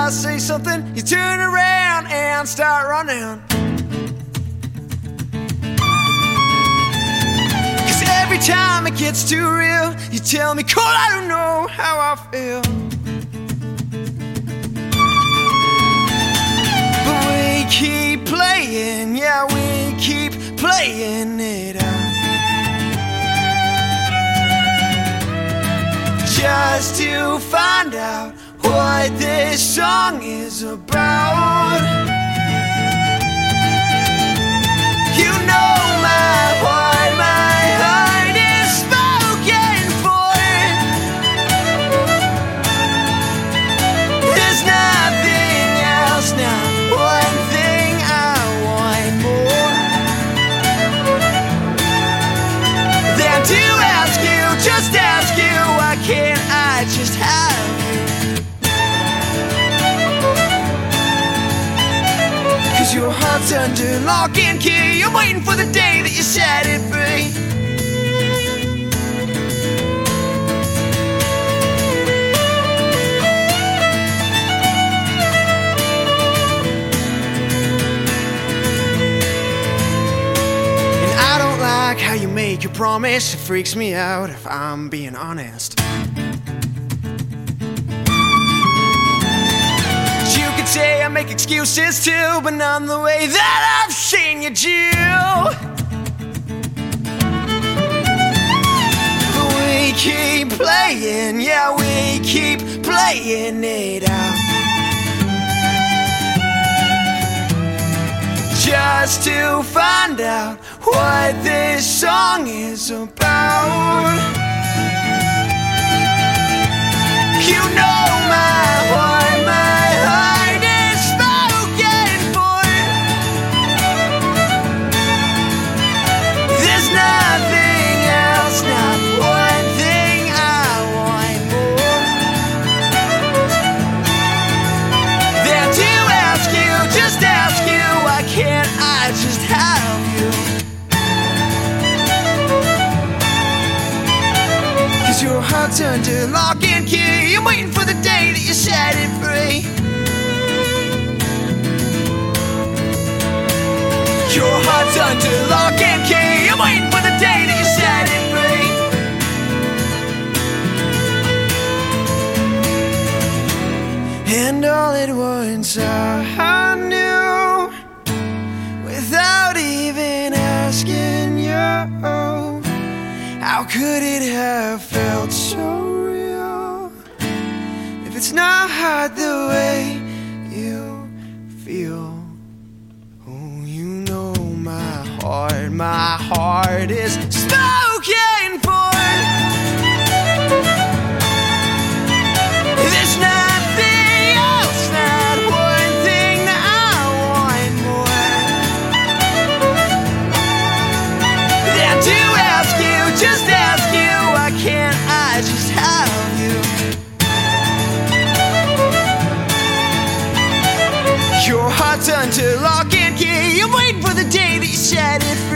I say something, you turn around and start running. Cause every time it gets too real, you tell me, Cole, I don't know how I feel. But we keep playing, yeah, we keep playing it out. Just to find out what this song is about. You know my heart is spoken for. There's nothing else now, one thing I want more than to ask you, just ask you, why can't I just have you? Cause your heart's under lock and key. I'm waiting for the day that you set it free. And I don't like how you make your promise. It freaks me out if I'm being honest. Say I make excuses too, but none the way that I've seen you do. We keep playing, yeah, we keep playing it out. Just to find out what this song is about. You know my heart is spoken for. There's nothing else, not one thing I want more than to ask you, just ask you, why can't I just have you? Cause your heart's under lock and key. I'm waiting for the day that you set it free. Your heart's under lock and key. I'm waiting for the day that you set it free. And all at once I knew, without even asking you, how could it have felt so real? If it's not hard the way you feel. Oh, you know my heart is spoken for. There's nothing else, not one thing that I want more than to ask you, just ask you, why can't I just have you? Your heart's under lock and key. I'm waiting for the day that you set it free.